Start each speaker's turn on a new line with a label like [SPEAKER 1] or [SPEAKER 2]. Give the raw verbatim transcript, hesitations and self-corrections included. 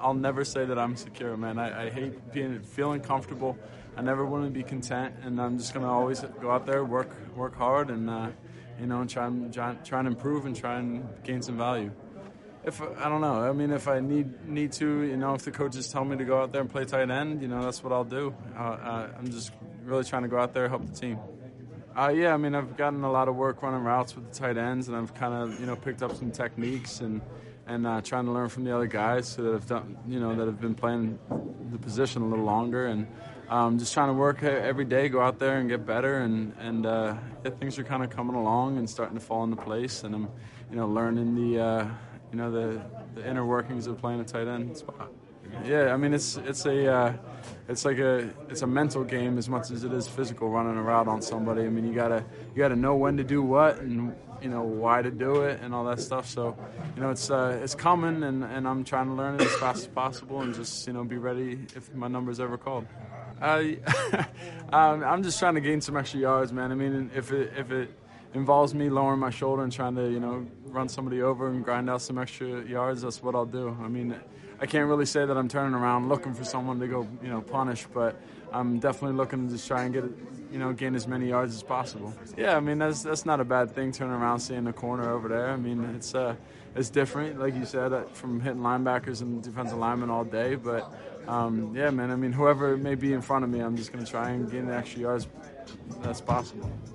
[SPEAKER 1] I'll never say that I'm secure, man. I, I hate being feeling comfortable. I never want to be content, and I'm just gonna always go out there, work work hard, and uh, you know, and try and try, try and improve and try and gain some value. If I don't know, I mean, if I need need to, you know, if the coaches tell me to go out there and play tight end, you know, that's what I'll do. Uh, uh, I'm just really trying to go out there and help the team. Uh, yeah, I mean, I've gotten a lot of work running routes with the tight ends, and I've kind of, you know, picked up some techniques and and uh, trying to learn from the other guys that have done, you know, that have been playing the position a little longer, and um, just trying to work every day, go out there and get better, and and uh, yeah, things are kind of coming along and starting to fall into place, and I'm, you know, learning the. Uh, You know, the, the inner workings of playing a tight end spot. Yeah, I mean, it's it's a uh, it's like a it's a mental game as much as it is physical, running a route on somebody. I mean, you gotta you gotta know when to do what, and you know why to do it and all that stuff. So, you know, it's uh, it's coming, and, and I'm trying to learn it as fast as possible, and just, you know, be ready if my number's ever called. I um, I'm just trying to gain some extra yards, man. I mean, if it if it involves me lowering my shoulder and trying to, you know, run somebody over and grind out some extra yards, that's what I'll do. I mean, I can't really say that I'm turning around looking for someone to go, you know, punish, but I'm definitely looking to just try and get, you know, gain as many yards as possible. Yeah, I mean, that's that's not a bad thing, turning around, seeing the corner over there. I mean, it's uh, it's different, like you said, from hitting linebackers and defensive linemen all day. But, um, yeah, man, I mean, whoever may be in front of me, I'm just going to try and gain the extra yards as possible.